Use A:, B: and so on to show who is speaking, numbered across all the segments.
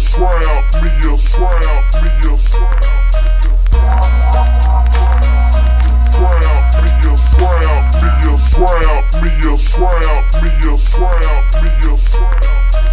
A: swap, me a swap, me a swap. Swap, me a swap, me a swap, me a swap.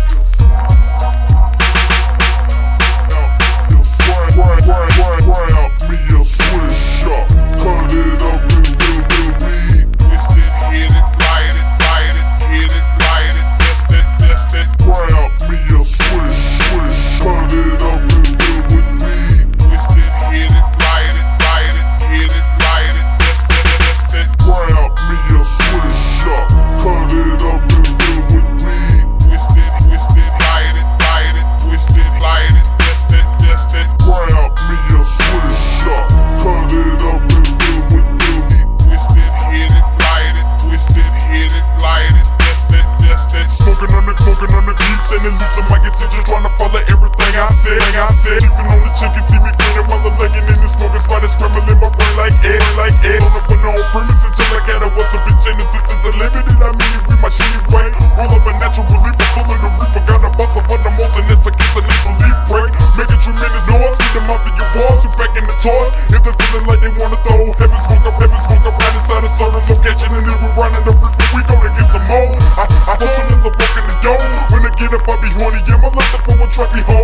A: Swap, me a swish up, cut it up and fill the weed.
B: Twist it, hit it, light it, hit it, light it, test it.
A: Swap, me a swish, cut it up and fill with weed.
B: Twist it, hit it, light it, hit it, light it, test it.
A: Swap, me a swish up, cut it up and fill with weed.
B: Twist it, light it, twist it, light it, test it.
A: Swap, me a swish up, cut it up and fill with weed.
B: Twist it, hit it, light it, twist it, hit it, light it, test it.
A: Smoking on the beats and the leaps of my attention, trying to follow everything I said. Chiefing on the chicken, see me grinning while I'm legging in the smoking spot, it's scrambling my brain like air. On up on the old premises, just like I was a bitch, and this is unlimited. I mean it with my shitty brain. Roll up a natural leaf, full of the roof. I got a bus of the most, and it's against a natural leaf break. Making tremendous noise, feed them out to your balls, you back in the toys. If they're feeling like they wanna throw heaven smoke up, right inside a certain location, and then we're running the roof, and we go to get some more. I hustle as I walk in the door. When I get up, I be horny, yeah, my left for a trap be home.